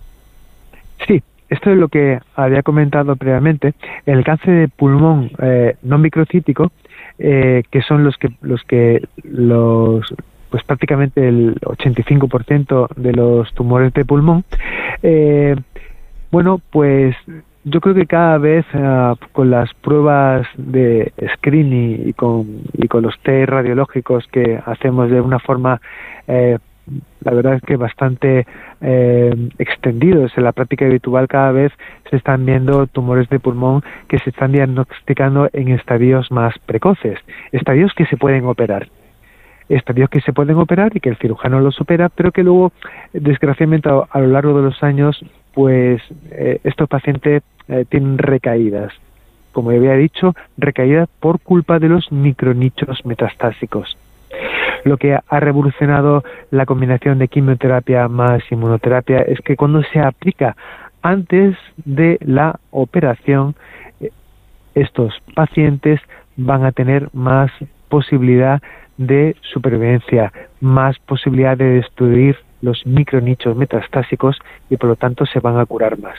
Sí. Esto es lo que había comentado previamente. El cáncer de pulmón eh, no microcítico, eh, que son los que los que los pues prácticamente el ochenta y cinco por ciento de los tumores de pulmón. Eh, bueno, pues yo creo que cada vez uh, con las pruebas de screening y con y con los test radiológicos que hacemos de una forma eh, la verdad es que bastante eh, extendidos en la práctica habitual, cada vez se están viendo tumores de pulmón que se están diagnosticando en estadios más precoces, estadios que se pueden operar, estadios que se pueden operar y que el cirujano los opera, pero que luego, desgraciadamente, a, a lo largo de los años, pues eh, estos pacientes eh, tienen recaídas, como había dicho, recaídas por culpa de los micronichos metastásicos. Lo que ha revolucionado la combinación de quimioterapia más inmunoterapia es que cuando se aplica antes de la operación, estos pacientes van a tener más posibilidad de supervivencia, más posibilidad de destruir los micronichos metastásicos y por lo tanto se van a curar más.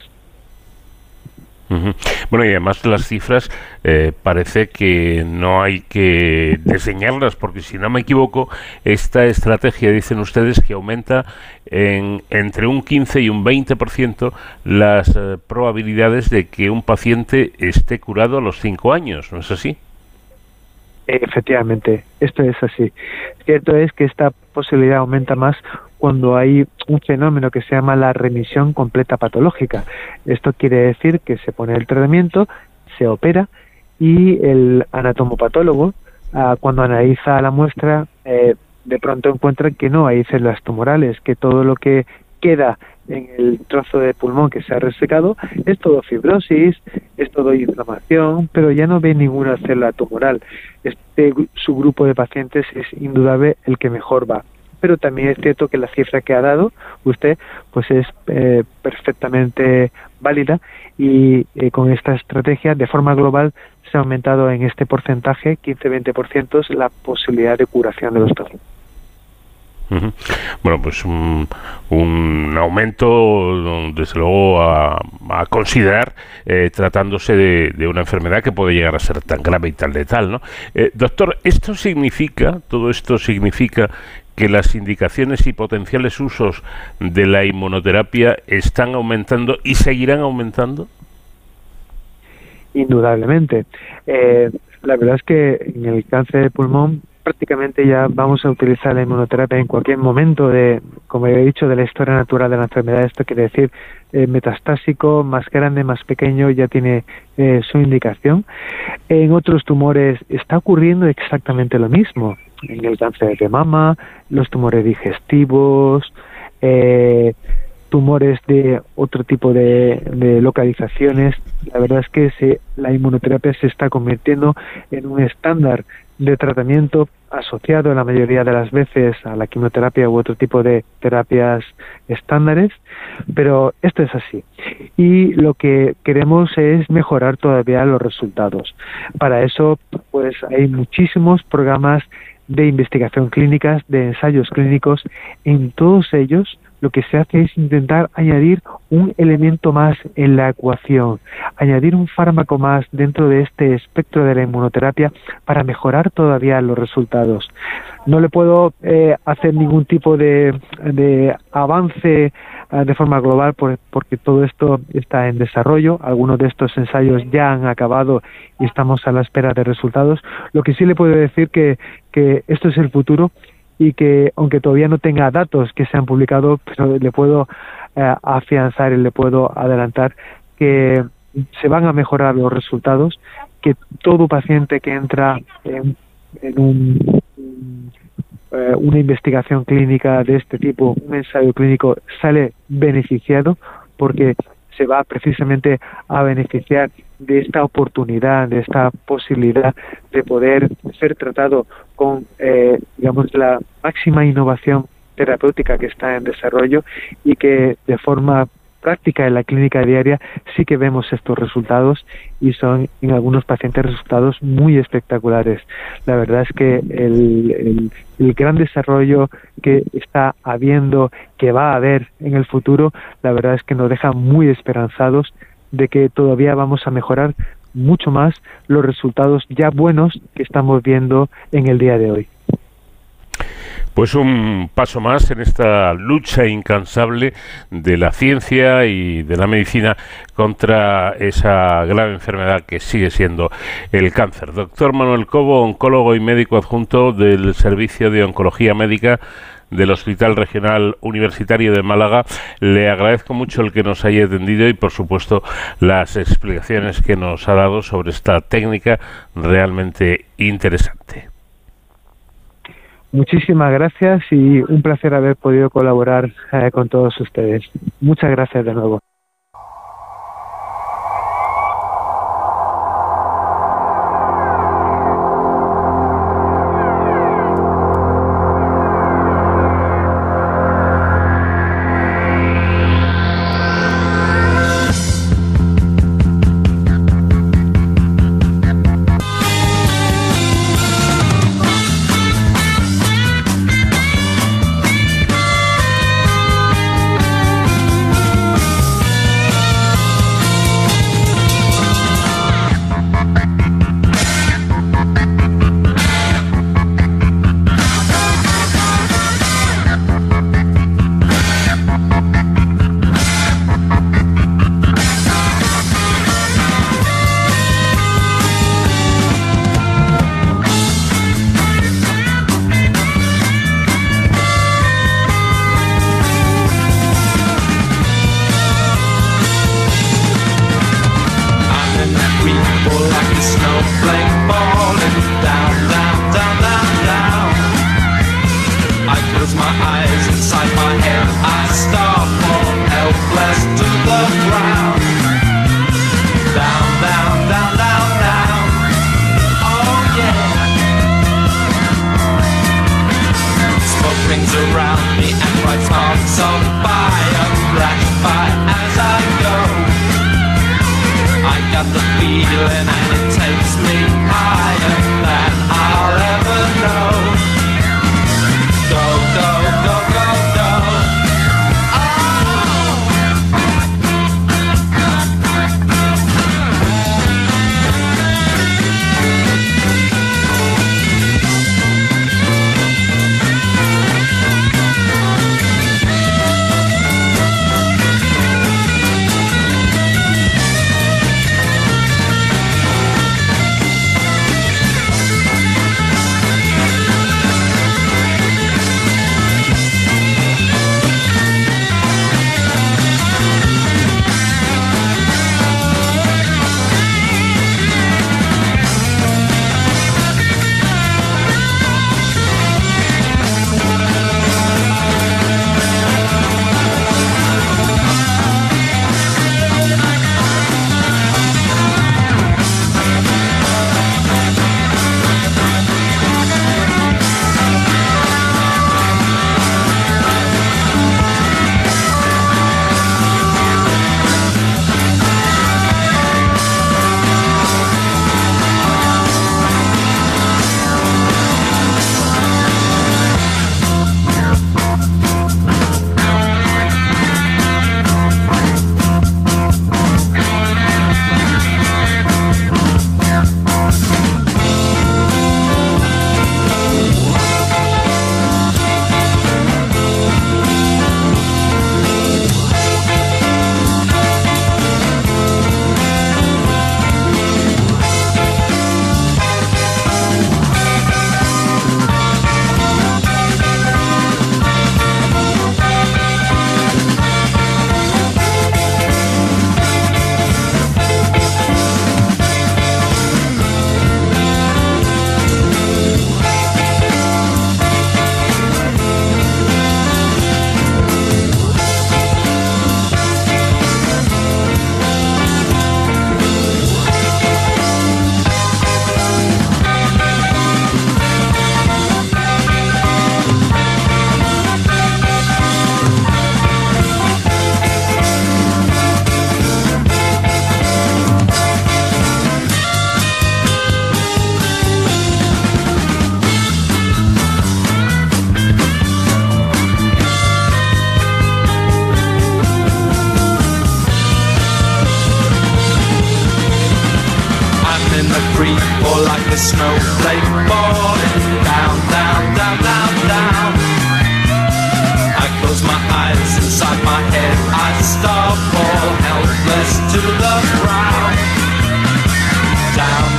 Uh-huh. Bueno, y además las cifras eh, parece que no hay que diseñarlas, porque si no me equivoco, esta estrategia, dicen ustedes, que aumenta en entre un quince y un veinte por ciento las eh, probabilidades de que un paciente esté curado a los cinco años, ¿no es así? Efectivamente, esto es así. Cierto es que esta posibilidad aumenta más cuando hay un fenómeno que se llama la remisión completa patológica. Esto quiere decir que se pone el tratamiento, se opera y el anatomopatólogo, ah, cuando analiza la muestra, eh, de pronto encuentra que no hay células tumorales, que todo lo que queda en el trozo de pulmón que se ha resecado es todo fibrosis, es todo inflamación, pero ya no ve ninguna célula tumoral. Este subgrupo de pacientes es indudable el que mejor va. Pero también es cierto que la cifra que ha dado usted pues es eh, perfectamente válida y eh, con esta estrategia de forma global se ha aumentado en este porcentaje, quince a veinte por ciento, la posibilidad de curación de los pacientes. Uh-huh. Bueno, pues un, un aumento, desde luego, a, a considerar, eh, tratándose de, de una enfermedad que puede llegar a ser tan grave y tan letal, ¿no? Eh, doctor, ¿esto significa, todo esto significa que las indicaciones y potenciales usos de la inmunoterapia están aumentando y seguirán aumentando? Indudablemente. Eh, la verdad es que en el cáncer de pulmón prácticamente ya vamos a utilizar la inmunoterapia en cualquier momento de, como he dicho, de la historia natural de la enfermedad. Esto quiere decir eh, metastásico, más grande, más pequeño, ya tiene eh, su indicación. En otros tumores está ocurriendo exactamente lo mismo. En el cáncer de mama, los tumores digestivos, eh, tumores de otro tipo de, de localizaciones. La verdad es que se, la inmunoterapia se está convirtiendo en un estándar de tratamiento asociado la mayoría de las veces a la quimioterapia u otro tipo de terapias estándares, pero esto es así. Y lo que queremos es mejorar todavía los resultados. Para eso, pues hay muchísimos programas de investigación clínicas, de ensayos clínicos. En todos ellos lo que se hace es intentar añadir un elemento más en la ecuación, añadir un fármaco más dentro de este espectro de la inmunoterapia para mejorar todavía los resultados. No le puedo eh, hacer ningún tipo de, de avance eh, de forma global por, porque todo esto está en desarrollo. Algunos de estos ensayos ya han acabado y estamos a la espera de resultados. Lo que sí le puedo decir que, que esto es el futuro, y que aunque todavía no tenga datos que se han publicado, pero le puedo eh, afianzar y le puedo adelantar que se van a mejorar los resultados, que todo paciente que entra en, en un, eh, una investigación clínica de este tipo, un ensayo clínico, sale beneficiado porque se va precisamente a beneficiar de esta oportunidad, de esta posibilidad de poder ser tratado con, eh, digamos, la máxima innovación terapéutica que está en desarrollo, y que de forma práctica en la clínica diaria sí que vemos estos resultados, y son en algunos pacientes resultados muy espectaculares. La verdad es que el, el, el gran desarrollo que está habiendo, que va a haber en el futuro, la verdad es que nos deja muy esperanzados de que todavía vamos a mejorar mucho más los resultados ya buenos que estamos viendo en el día de hoy. Pues un paso más en esta lucha incansable de la ciencia y de la medicina contra esa grave enfermedad que sigue siendo el cáncer. Doctor Manuel Cobo, oncólogo y médico adjunto del Servicio de Oncología Médica del Hospital Regional Universitario de Málaga, le agradezco mucho el que nos haya atendido y, por supuesto, las explicaciones que nos ha dado sobre esta técnica realmente interesante. Muchísimas gracias y un placer haber podido colaborar eh, con todos ustedes. Muchas gracias de nuevo. Go, go, go. snowflake falling down, down, down, down, down. I close my eyes, inside my head I start fall helpless to the ground. Down,